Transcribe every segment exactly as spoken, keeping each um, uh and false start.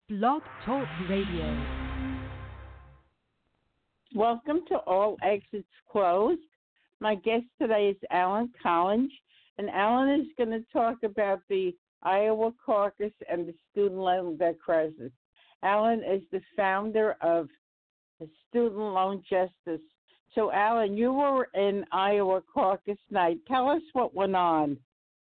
Blog Talk Radio. Welcome to All Exits Closed. My guest today is Alan Collins, and Alan is going to talk about the Iowa caucus and the student loan debt crisis. Alan is the founder of the Student Loan Justice. So, Alan, you were in Iowa caucus night. Tell us what went on.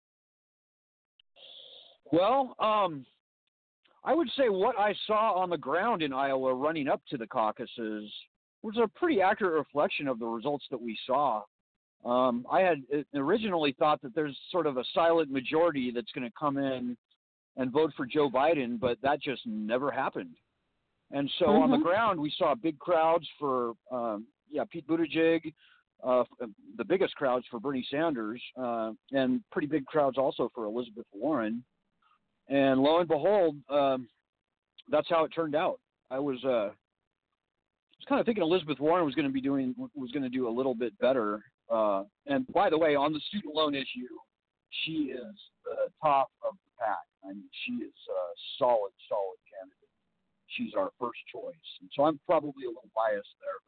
Well, um, I would say what I saw on the ground in Iowa running up to the caucuses was a pretty accurate reflection of the results that we saw. Um, I had originally thought that there's sort of a silent majority that's going to come in and vote for Joe Biden, but that just never happened. And so mm-hmm. on the ground, we saw big crowds for, um, yeah, Pete Buttigieg, uh, the biggest crowds for Bernie Sanders, uh, and pretty big crowds also for Elizabeth Warren. And lo and behold, um, that's how it turned out. I was, uh, was kind of thinking Elizabeth Warren was going to be doing was going to do a little bit better. Uh, and by the way, on the student loan issue, she is the top of the pack. I mean, she is a solid, solid candidate. She's our first choice, and so I'm probably a little biased there,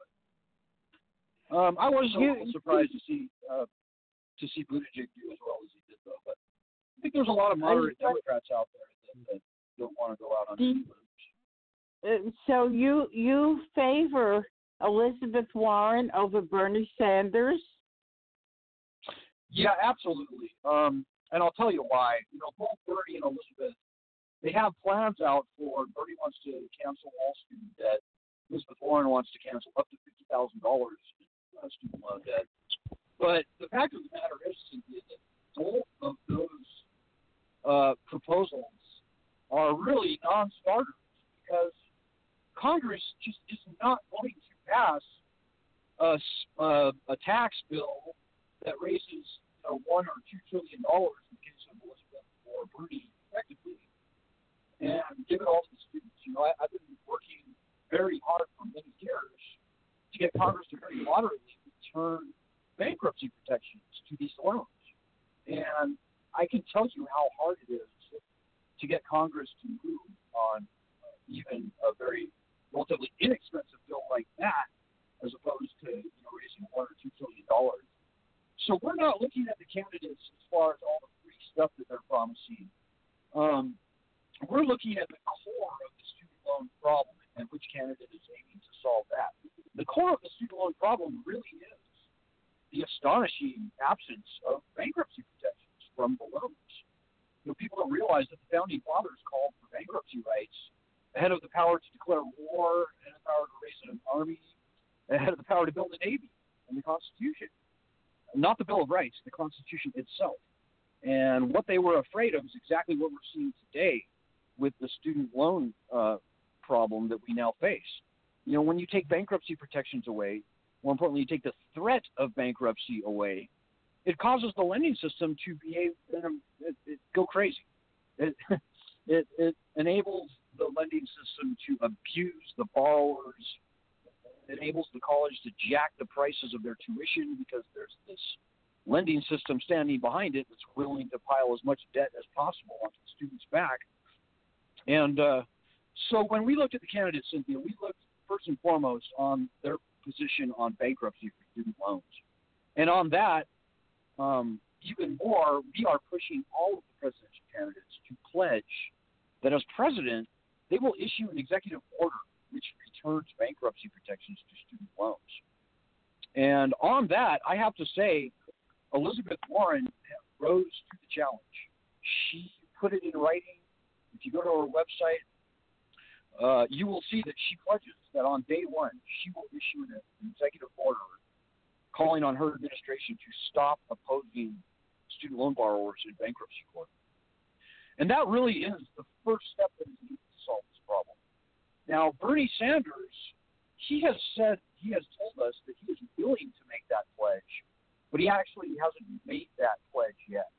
but um, I was a little surprised to see uh, to see Buttigieg do as well as he did, though. But I think there's a lot of moderate Democrats out there that, that don't want to go out on student loans. So you you favor Elizabeth Warren over Bernie Sanders? Yeah, absolutely. Um, and I'll tell you why. You know, both Bernie and Elizabeth, they have plans out for. Bernie wants to cancel all student debt. Elizabeth Warren wants to cancel up to fifty thousand dollars in uh, student loan debt. But the fact of the matter is, Cynthia, that both of those uh, proposals are really non-starters because Congress just is not going to pass a, uh, a tax bill that raises you know, one or two trillion dollars in the case of Elizabeth or Bernie, effectively, and give it all to the students. You know, I, I've been working very hard for many years to get Congress to very moderately return bankruptcy protections to these loans, and I can tell you how hard it is to get Congress to move on uh, even a very relatively inexpensive bill like that, as opposed to you know raising one or two trillion dollars. So we're not looking at the candidates as far as all the free stuff that they're promising. Um, we're looking at the core of the student loan problem and which candidate is aiming to solve that. The core of the student loan problem really is the astonishing absence of bankruptcy protections from the loans. You know, people don't realize that the founding fathers called for bankruptcy rights ahead of the power to declare war, ahead of the power to raise an army, ahead of the power to build a navy and the Constitution. Not the Bill of Rights, the Constitution itself. And what they were afraid of is exactly what we're seeing today with the student loan uh, problem that we now face. You know, when you take bankruptcy protections away, more importantly, you take the threat of bankruptcy away, it causes the lending system to behave, um, it, it, go crazy. It, it, it enables the lending system to abuse the borrowers. It enables the college to jack the prices of their tuition because there's this lending system standing behind it that's willing to pile as much debt as possible onto the student's back. And uh, so when we looked at the candidates, Cynthia, we looked first and foremost on their position on bankruptcy for student loans. And on that, um, even more, we are pushing all of the presidential candidates to pledge that as president, they will issue an executive order which returns bankruptcy protections to student loans. And on that, I have to say, Elizabeth Warren rose to the challenge. She put it in writing. If you go to her website, uh, you will see that she pledges that on day one, she will issue an, an executive order calling on her administration to stop opposing student loan borrowers in bankruptcy court. And that really is the first step that is needed to solve this problem. Now, Bernie Sanders, he has said, he has told us that he is willing to make that pledge, but he actually hasn't made that pledge yet.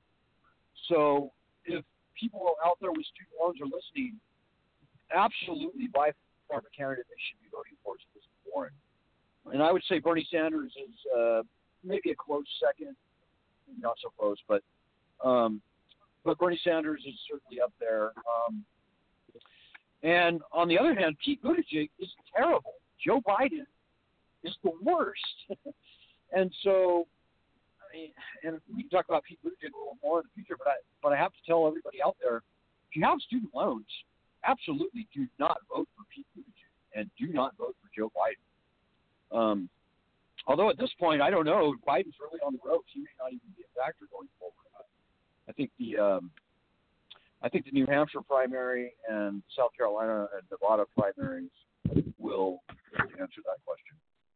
So if people out there with student loans are listening, absolutely by far the candidate they should be voting for is Elizabeth Warren. And I would say Bernie Sanders is uh, maybe a close second, not so close, but um, but Bernie Sanders is certainly up there. Um, And on the other hand, Pete Buttigieg is terrible. Joe Biden is the worst. And so, I mean, and we can talk about Pete Buttigieg a little more in the future, but I, but I have to tell everybody out there, if you have student loans, absolutely do not vote for Pete Buttigieg and do not vote for Joe Biden. Um, although at this point, I don't know, Biden's really on the ropes. He may not even be a factor going forward. I think the um, I think the New Hampshire primary and South Carolina and Nevada primaries will answer that question.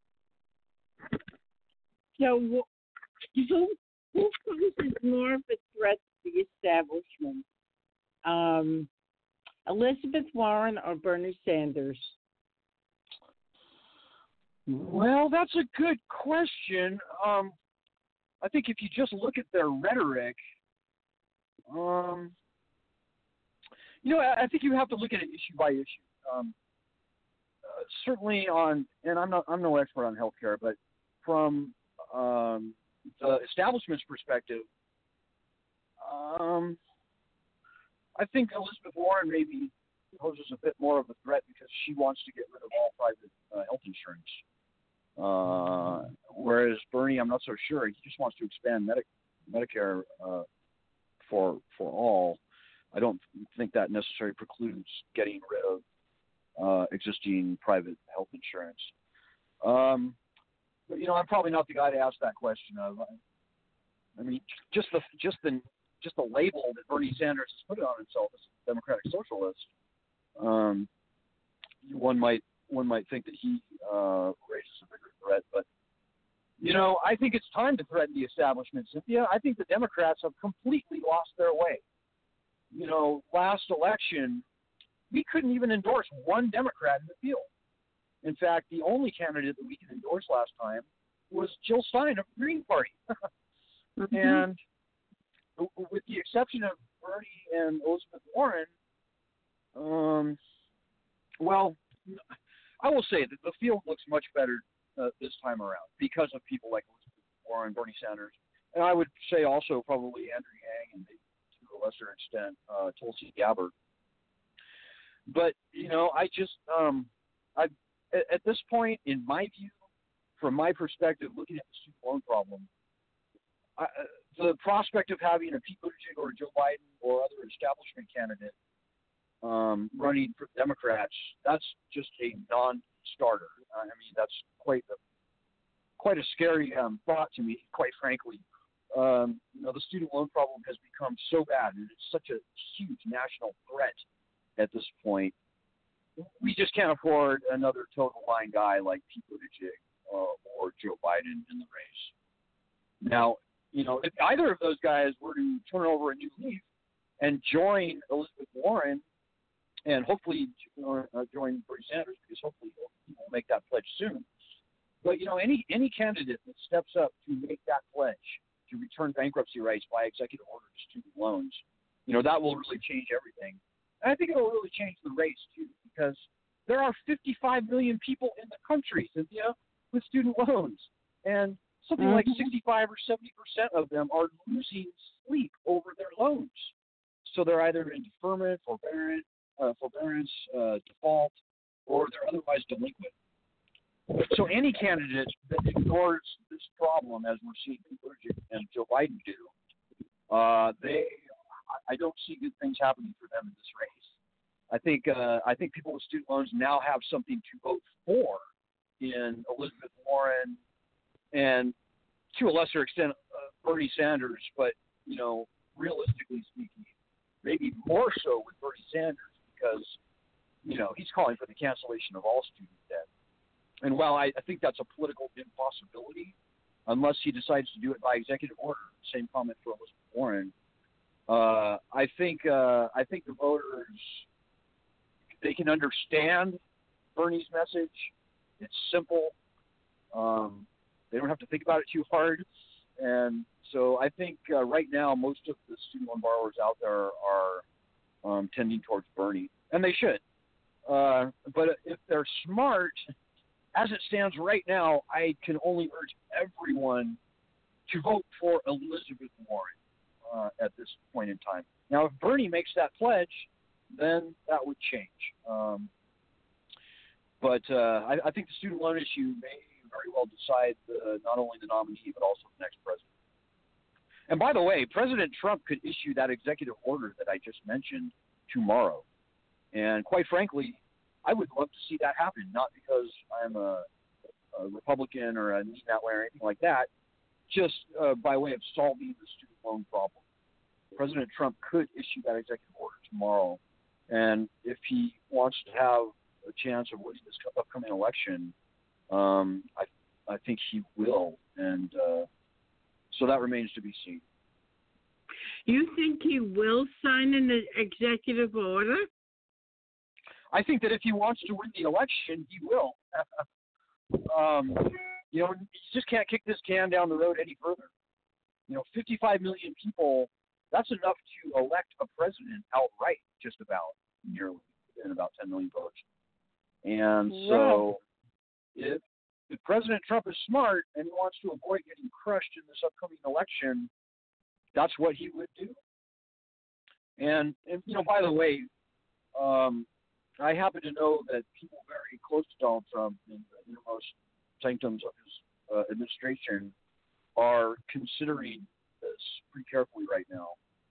So, who who poses more of a threat to the establishment? Um, Elizabeth Warren or Bernie Sanders? Well, that's a good question. Um, I think if you just look at their rhetoric, um, you know, I, I think you have to look at it issue by issue. Um, uh, certainly on, and I'm not, I'm no expert on healthcare, but from um, the establishment's perspective, um, I think Elizabeth Warren maybe poses a bit more of a threat because she wants to get rid of all private uh, health insurance. Uh, whereas Bernie, I'm not so sure. He just wants to expand Medi- Medicare uh, for for all. I don't think that necessarily precludes getting rid of uh, existing private health insurance. Um, but you know, I'm probably not the guy to ask that question of. I mean, just the just the just the label that Bernie Sanders has put on himself as a Democratic Socialist. Um, one might one might think that he uh, raises a bigger threat, but you know, I think it's time to threaten the establishment, Cynthia. I think the Democrats have completely lost their way. You know, last election, we couldn't even endorse one Democrat in the field. In fact, the only candidate that we could endorse last time was Jill Stein of the Green Party. mm-hmm. And with the exception of Bernie and Elizabeth Warren, um, well, I will say that the field looks much better uh, this time around because of people like Elizabeth Warren, Bernie Sanders, and I would say also probably Andrew Yang and maybe to a lesser extent uh, Tulsi Gabbard. But you know, I just um, I at, at this point, in my view, from my perspective, looking at the student loan problem, I, the prospect of having a Pete Buttigieg or a Joe Biden or other establishment candidate um, running for Democrats, that's just a non-starter. I mean, that's quite a, quite a scary um, thought to me, quite frankly. Um, you know, the student loan problem has become so bad, and it's such a huge national threat at this point. We just can't afford another total line guy like Pete Buttigieg uh, or Joe Biden in the race. Now, you know, if either of those guys were to turn over a new leaf and join Elizabeth Warren and hopefully uh, join Bernie Sanders, because hopefully he'll, he'll make that pledge soon. But, you know, any any candidate that steps up to make that pledge to return bankruptcy rights by executive order to student loans, you know, that will really change everything. And I think it will really change the race, too, because there are fifty-five million people in the country, Cynthia, with student loans. And something mm-hmm. like sixty-five or seventy percent of them are losing sleep over their loans. So they're either in deferment, forbearance, uh, forbearance uh, default, or they're otherwise delinquent. So any candidate that ignores this problem, as we're seeing Buttigieg and Joe Biden do, uh, they, I don't see good things happening for them in this race. I think uh, I think people with student loans now have something to vote for in Elizabeth Warren and, to a lesser extent, uh, Bernie Sanders. But, you know, realistically speaking, maybe more so with Bernie Sanders because, you know, he's calling for the cancellation of all student debt. And while I, I think that's a political impossibility, unless he decides to do it by executive order, same comment for Elizabeth Warren, uh, I think uh, I think the voters, they can understand Bernie's message. It's simple. Um, they don't have to think about it too hard. And so I think uh, right now most of the student loan borrowers out there are um, tending towards Bernie, and they should. Uh, but if they're smart, as it stands right now, I can only urge everyone to vote for Elizabeth Warren uh, at this point in time. Now, if Bernie makes that pledge, then that would change. Um, but uh, I, I think the student loan issue may very well decide uh, not only the nominee but also the next president. And by the way, President Trump could issue that executive order that I just mentioned tomorrow. And quite frankly, I would love to see that happen, not because I'm a, a Republican or a need that way or anything like that, just uh, by way of solving the student loan problem. President Trump could issue that executive order tomorrow. And if he wants to have a chance of winning this upcoming election, um, I, I think he will. And uh, so that remains to be seen. You think he will sign an executive order? I think that if he wants to win the election, he will. um, you know, you just can't kick this can down the road any further. You know, fifty-five million people, that's enough to elect a president outright, just about, nearly, in about ten million votes. And so if, if President Trump is smart and he wants to avoid getting crushed in this upcoming election, that's what he would do. And, and you know, by the way, um, I happen to know that people very close to Donald Trump in the innermost sanctums of his uh, administration are considering this pretty carefully right now.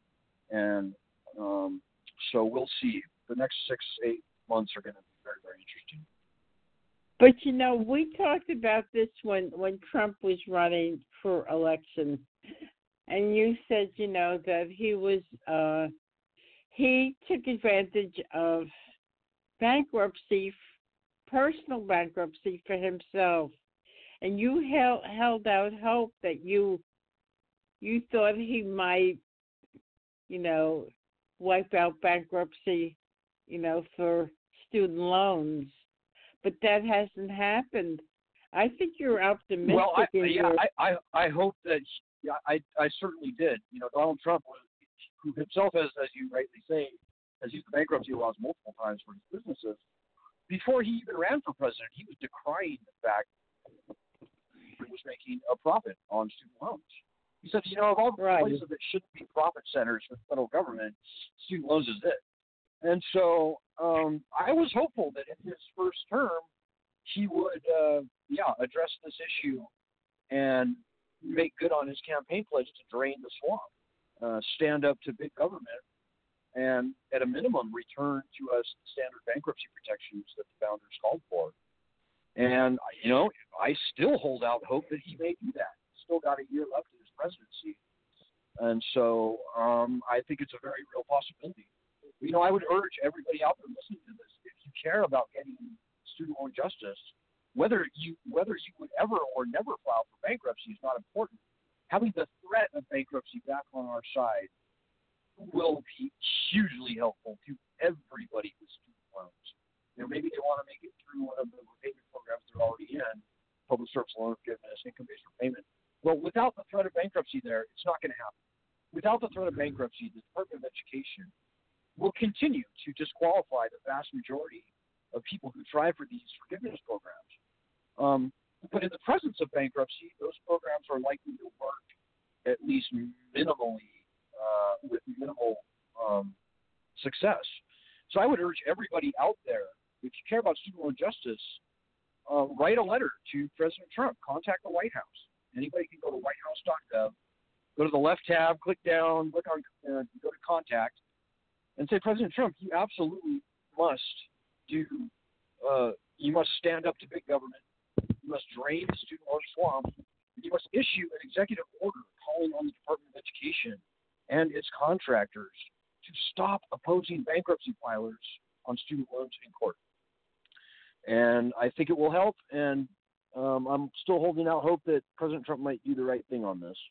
And um, so we'll see. The next six, eight months are going to be very, very interesting. But, you know, we talked about this when, when Trump was running for election. And you said, you know, that he was, uh, he took advantage of bankruptcy, personal bankruptcy for himself. And you held, held out hope that you, you thought he might, you know, wipe out bankruptcy, you know, for student loans. But that hasn't happened. I think you're optimistic. Well, I, in yeah, your... I, I, I hope that, yeah, I, I certainly did. You know, Donald Trump, was, who himself, as, as you rightly say, has used the bankruptcy laws multiple times for his businesses. Before he even ran for president, he was decrying the fact that he was making a profit on student loans. He said, you know, of all the right. places that shouldn't be profit centers for the federal government, student loans is it. And so um, I was hopeful that in his first term, he would, uh, yeah, address this issue and make good on his campaign pledge to drain the swamp, uh, stand up to big government, and at a minimum return to us the standard bankruptcy protections that the founders called for. And, you know, I still hold out hope that he may do that. He's still got a year left in his presidency. And so um, I think it's a very real possibility. You know, I would urge everybody out there listening to this, if you care about getting student loan justice, whether you whether you would ever or never file for bankruptcy is not important. Having the threat of bankruptcy back on our side will be hugely helpful to everybody with student loans. You know, maybe they want to make it through one of the repayment programs they're already in, public service loan forgiveness, income-based repayment. Well, without the threat of bankruptcy there, it's not going to happen. Without the threat of bankruptcy, the Department of Education will continue to disqualify the vast majority of people who try for these forgiveness programs. Um, but in the presence of bankruptcy, those programs are likely to work at least minimally, uh, with minimal um, success. So I would urge everybody out there, if you care about student loan justice, uh, write a letter to President Trump. Contact the White House. Anybody can go to white house dot gov, go to the left tab, click down, click on, uh, go to contact, and say, President Trump, you absolutely must do, uh, you must stand up to big government. You must drain the student loan swamp. You must issue an executive order calling on the Department of Education and its contractors to stop opposing bankruptcy filers on student loans in court. And I think it will help, and um, I'm still holding out hope that President Trump might do the right thing on this.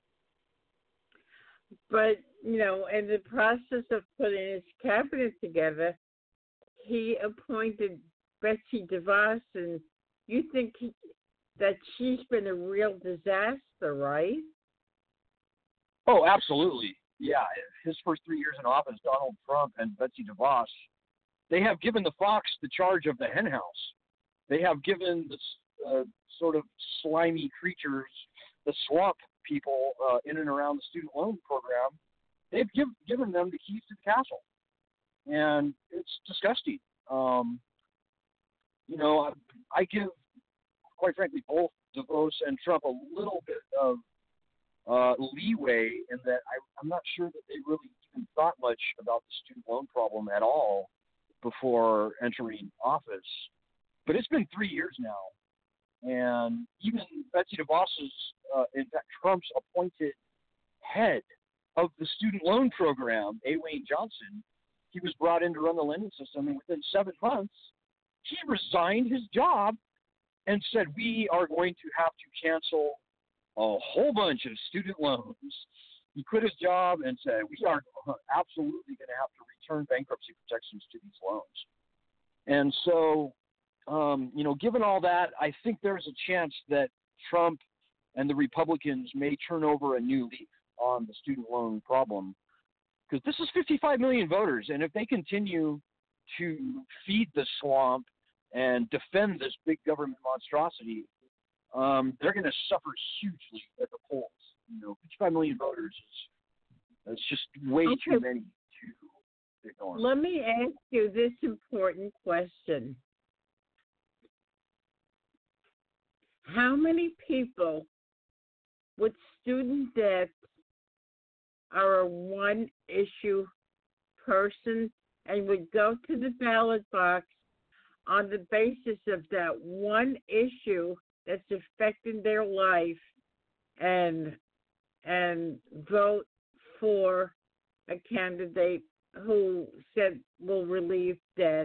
But, you know, in the process of putting his cabinet together, he appointed Betsy DeVos, and you think he, that she's been a real disaster, right? Oh, absolutely. Yeah, his first three years in office, Donald Trump and Betsy DeVos, they have given the fox the charge of the hen house. They have given the uh, sort of slimy creatures, the swamp people uh, in and around the student loan program, they've give, given them the keys to the castle. and it's disgusting. Um, you know, I, I give, quite frankly, both DeVos and Trump a little bit of uh, leeway in that I, I'm not sure that they really even thought much about the student loan problem at all before entering office. But it's been three years now, and even Betsy DeVos's, uh, in fact, Trump's appointed head of the student loan program, A. Wayne Johnson, he was brought in to run the lending system, and within seven months, he resigned his job and said, we are going to have to cancel a whole bunch of student loans. He quit his job and said, we are absolutely going to have to return bankruptcy protections to these loans. And so, um, you know, given all that, I think there's a chance that Trump and the Republicans may turn over a new leaf on the student loan problem, because this is fifty-five million voters, and if they continue to feed the swamp and defend this big government monstrosity, um, they're going to suffer hugely at the polls. You know, fifty-five million voters is it's just way okay. too many to ignore. Let me ask you this important question. How many people with student debt are a one-issue person and would go to the ballot box on the basis of that one issue that's affecting their life and and vote for a candidate who said will relieve debt?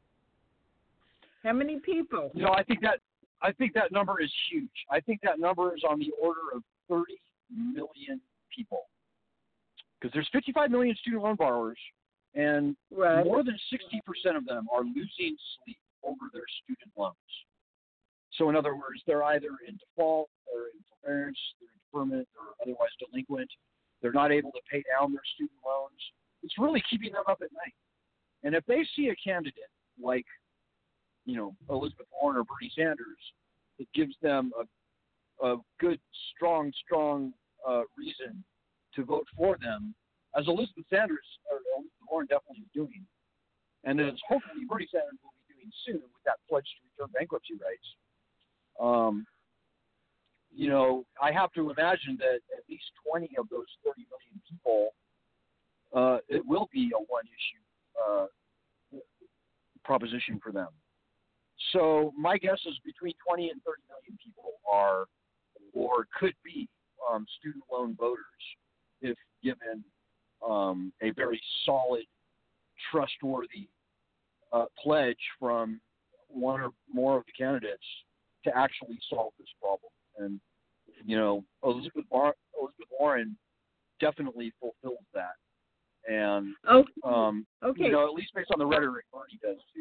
How many people? You know, I think that I think that number is huge. I think that number is on the order of thirty million people. Because there's fifty-five million student loan borrowers, and right. more than sixty percent of them are losing sleep over their student loans. So in other words, they're either in default, or in forbearance, they're in deferment, or otherwise delinquent. They're not able to pay down their student loans. It's really keeping them up at night. And if they see a candidate like, you know, Elizabeth Warren or Bernie Sanders, it gives them a, a good, strong, strong uh, reason to vote for them, as Elizabeth Sanders or Elizabeth Warren definitely is doing, and as hopefully Bernie Sanders will be doing soon with that pledge to return bankruptcy rights. Um, you know, I have to imagine that at least twenty of those thirty million people, uh, it will be a one-issue uh, proposition for them. So my guess is between twenty and thirty million people are, or could be, um, student loan voters, if given um, a very solid, trustworthy uh, pledge from one or more of the candidates to actually solve this problem. And, you know, Elizabeth, Bar- Elizabeth Warren definitely fulfills that. And, okay. Um, okay. you know, at least based on the rhetoric, Bernie does too.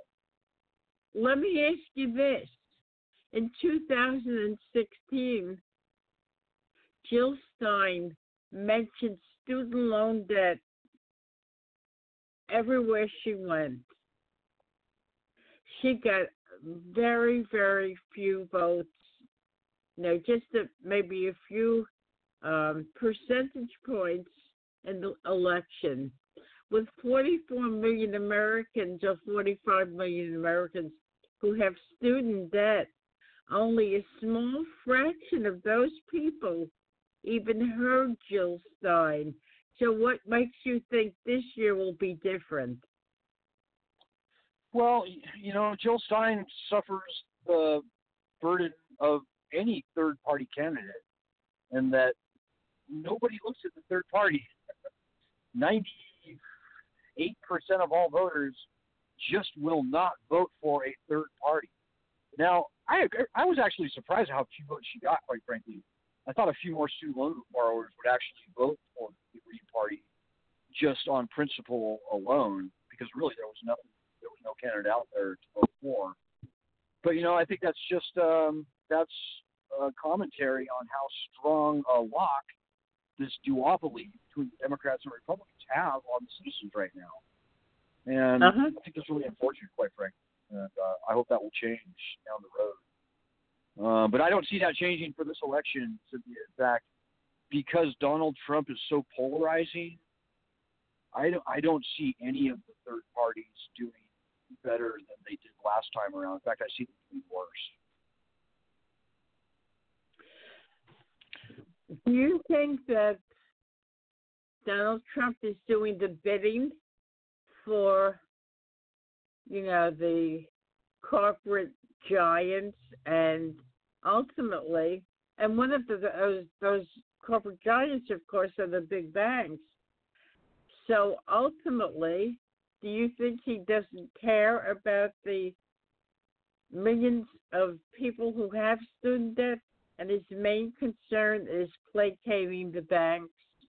So. Let me ask you this. In two thousand sixteen, Jill Stein mentioned student loan debt everywhere she went. She got very, very few votes. You know, just a, maybe a few um, percentage points in the election. With forty-four million Americans or forty-five million Americans who have student debt, only a small fraction of those people even heard Jill Stein. So what makes you think this year will be different? Well, you know, Jill Stein suffers the burden of any third-party candidate, and that nobody looks at the third party. ninety-eight percent of all voters just will not vote for a third party. Now, I I was actually surprised how few votes she got, quite frankly. I thought a few more student loan borrowers would actually vote for the Green Party just on principle alone, because really there was nothing, there was no candidate out there to vote for. But, you know, I think that's just, um, that's a commentary on how strong a lock this duopoly between Democrats and Republicans have on the citizens right now. And uh-huh. I think that's really unfortunate, quite frankly. And uh, I hope that will change down the road. Uh, but I don't see that changing for this election, Cynthia. In fact, because Donald Trump is so polarizing, I don't, I don't see any of the third parties doing better than they did last time around. In fact, I see them doing worse. Do you think that Donald Trump is doing the bidding for, you know, the corporate giants, and ultimately, and one of the, those, those corporate giants, of course, are the big banks. So ultimately, do you think he doesn't care about the millions of people who have student debt, and his main concern is placating the banks?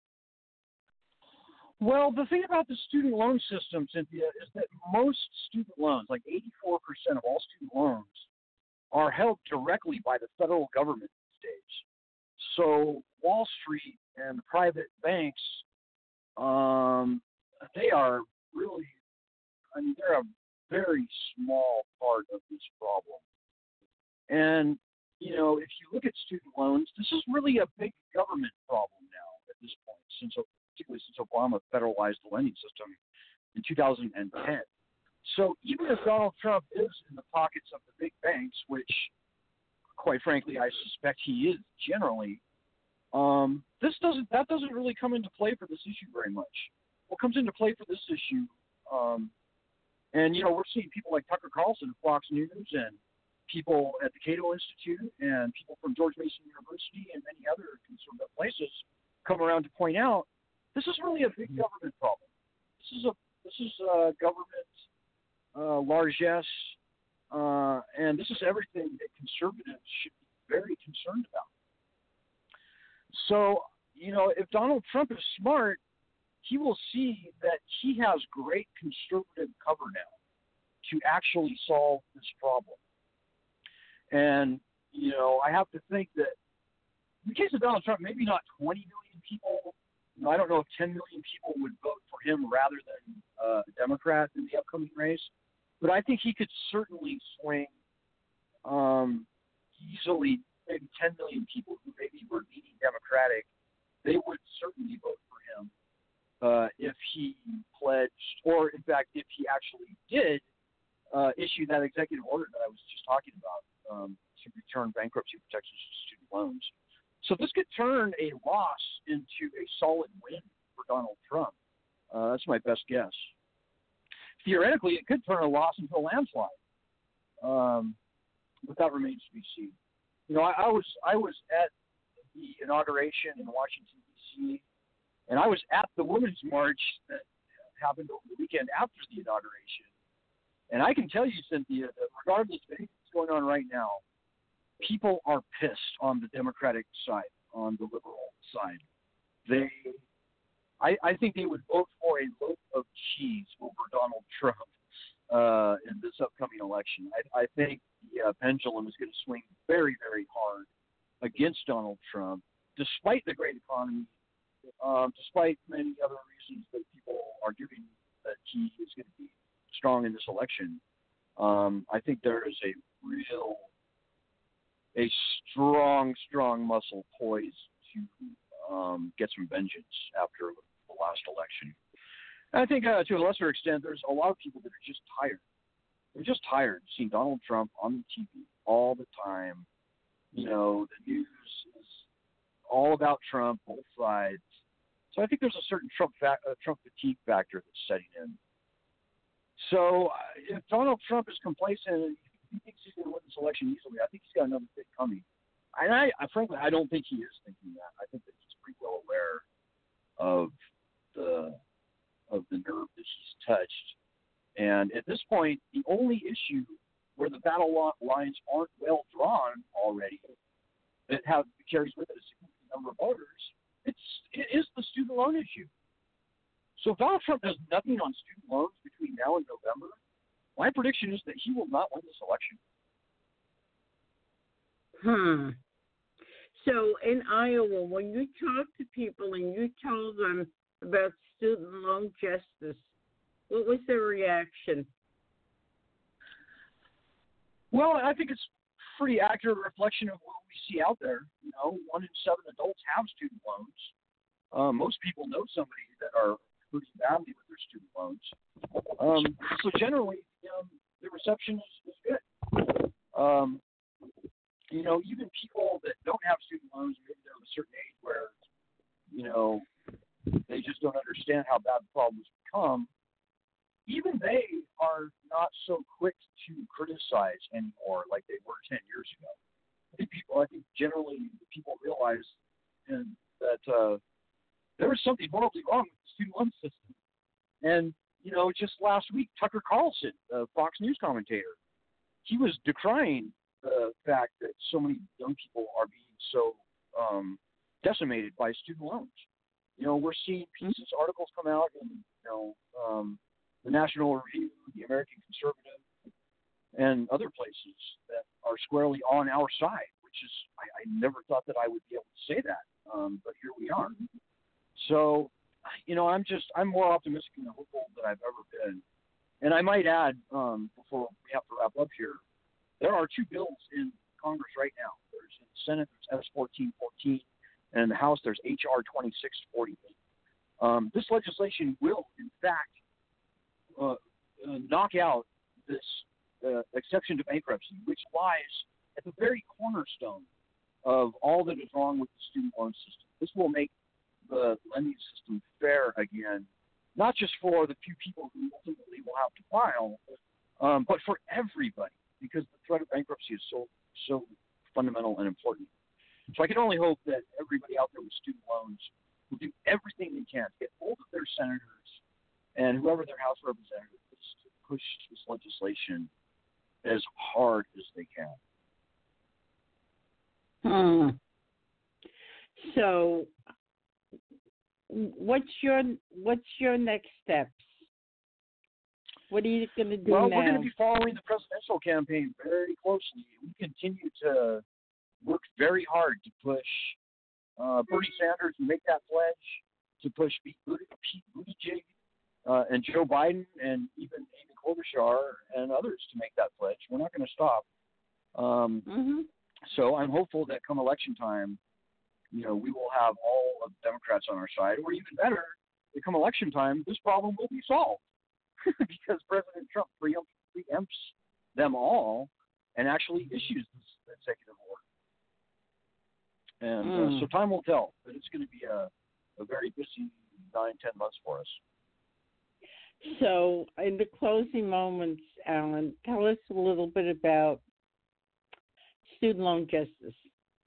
Well, the thing about the student loan system, Cynthia, is that most student loans, like eighty-four percent of all student loans, are held directly by the federal government these days. So Wall Street and the private banks, um, they are really, I mean, they're a very small part of this problem. And, you know, if you look at student loans, this is really a big government problem now at this point, since particularly since Obama federalized the lending system in two thousand ten. So even if Donald Trump is in the pockets of the big banks, which, quite frankly, I suspect he is generally, um, this doesn't that doesn't really come into play for this issue very much. What comes into play for this issue, um, and you know, we're seeing people like Tucker Carlson at Fox News, and people at the Cato Institute, and people from George Mason University, and many other conservative places come around to point out this is really a big government problem. This is a this is a government uh, largesse, uh, and this is everything that conservatives should be very concerned about. So, you know, if Donald Trump is smart, he will see that he has great conservative cover now to actually solve this problem. And, you know, I have to think that in the case of Donald Trump, maybe not twenty million people. You know, I don't know if ten million people would vote for him rather than uh, a Democrat in the upcoming race. But I think he could certainly swing um, easily maybe ten million people who maybe were leaning Democratic. They would certainly vote for him uh, if he pledged, or in fact, if he actually did uh, issue that executive order that I was just talking about um, to return bankruptcy protections to student loans. So this could turn a loss into a solid win for Donald Trump. Uh, that's my best guess. Theoretically, it could turn a loss into a landslide, um, but that remains to be seen. You know, I, I was I was at the inauguration in Washington, D C, and I was at the Women's March that happened over the weekend after the inauguration. And I can tell you, Cynthia, that regardless of anything that's going on right now, people are pissed on the Democratic side, on the liberal side. They, I, I think they would vote for a loaf of cheese over Donald Trump uh, in this upcoming election. I, I think the uh, pendulum is going to swing very, very hard against Donald Trump, despite the great economy, um, despite many other reasons that people are giving that he is going to be strong in this election. Um, I think there is a real a strong, strong muscle poised to um, get some vengeance after the last election. And I think uh, to a lesser extent, there's a lot of people that are just tired. They're just tired of seeing Donald Trump on the T V all the time. You know, the news is all about Trump, both sides. So I think there's a certain Trump, fa- uh, Trump fatigue factor that's setting in. So uh, if Donald Trump is complacent, he thinks he's going to win this election easily, I think he's got another big coming. And I, I frankly, I don't think he is thinking that. I think that he's pretty well aware of the of the nerve that he's touched. And at this point, the only issue where the battle lines aren't well drawn already, that have carries with it a significant number of voters, it's it is the student loan issue. So if Donald Trump does nothing on student loans between now and November, my prediction is that he will not win this election. Hmm. So in Iowa, when you talk to people and you told them about student loan justice, what was their reaction? Well, I think it's a pretty accurate reflection of what we see out there. You know, one in seven adults have student loans. Uh, most people know somebody that are hurting badly with their student loans. Um, so generally, um, the reception is, is good. Um, you know, even people that don't have student loans, maybe they're of a certain age where, you know, they just don't understand how bad the problem has become. Even they are not so quick to criticize anymore like they were ten years ago. I think people, I think generally people realize and that uh, there was something horribly wrong with the student loan system. And, you know, just last week, Tucker Carlson, a Fox News commentator, he was decrying the fact that so many young people are being so um, decimated by student loans. You know, we're seeing pieces, articles come out in, you know, um, the National Review, the American Conservative, and other places that are squarely on our side, which is, I, I never thought that I would be able to say that, um, but here we are. So, you know, I'm just, I'm more optimistic and hopeful than I've ever been. And I might add, um, before we have to wrap up here, there are two bills in Congress right now. There's in the Senate, there's S fourteen fourteen, and in the House, there's H R twenty-six forty-eight. Um, this legislation will, in fact, uh, uh, knock out this uh, exception to bankruptcy, which lies at the very cornerstone of all that is wrong with the student loan system. This will make the lending system fair again, not just for the few people who ultimately will have to file, um, but for everybody, because the threat of bankruptcy is so so fundamental and important. So I can only hope that everybody out there with student loans will do everything they can to get hold of their senators and whoever their House representative is to push this legislation as hard as they can. Hmm. So, what's your what's your next steps? What are you going to do well, now? Well, we're going to be following the presidential campaign very closely. We continue to work very hard to push uh, Bernie Sanders to make that pledge, to push Pete Buttigieg uh, and Joe Biden and even Amy Klobuchar and others to make that pledge. We're not going to stop. Um, mm-hmm. So I'm hopeful that come election time, you know, we will have all of the Democrats on our side, or even better, that come election time, this problem will be solved because President Trump preempts, preempts them all and actually issues this executive order. And mm. uh, so time will tell, but it's going to be a, a very busy nine, ten months for us. So in the closing moments, Alan, tell us a little bit about student loan justice.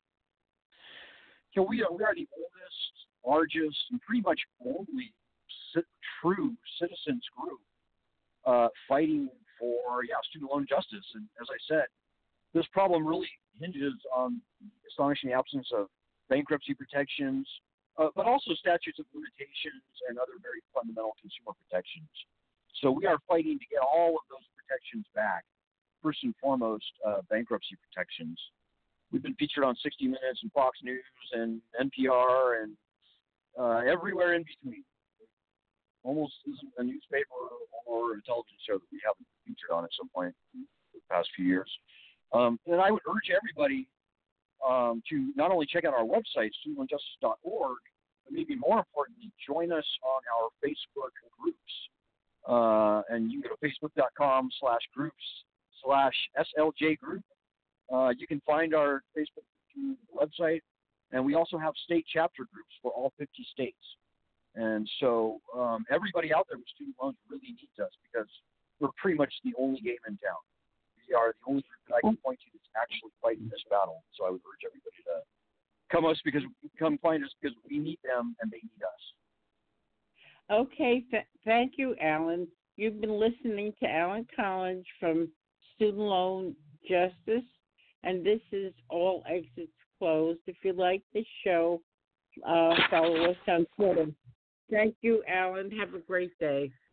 So we are, we are the oldest, largest, and pretty much only ci- true citizens group uh, fighting for yeah student loan justice. And as I said, this problem really hinges on the astonishing absence of bankruptcy protections, uh, but also statutes of limitations and other very fundamental consumer protections. So we are fighting to get all of those protections back. First and foremost, uh, bankruptcy protections. We've been featured on sixty minutes and Fox News and N P R and uh, everywhere in between. Almost isn't a newspaper or a television show that we haven't been featured on at some point in the past few years. Um, and I would urge everybody um, to not only check out our website, student loan justice dot org, but maybe more importantly, join us on our Facebook groups. Uh, and you can go to facebook.com slash groups slash SLJ group. Uh, you can find our Facebook website, and we also have state chapter groups for all fifty states. And so um, everybody out there with student loans really needs us because we're pretty much the only game in town. We are the only group that I can point to that's actually fighting this battle. So I would urge everybody to come us because come find us because we need them and they need us. Okay, th- thank you, Alan. You've been listening to Alan Collins from Student Loan Justice, and this is All Exits Closed. If you like this show, uh, follow us on Twitter. Thank you, Alan. Have a great day.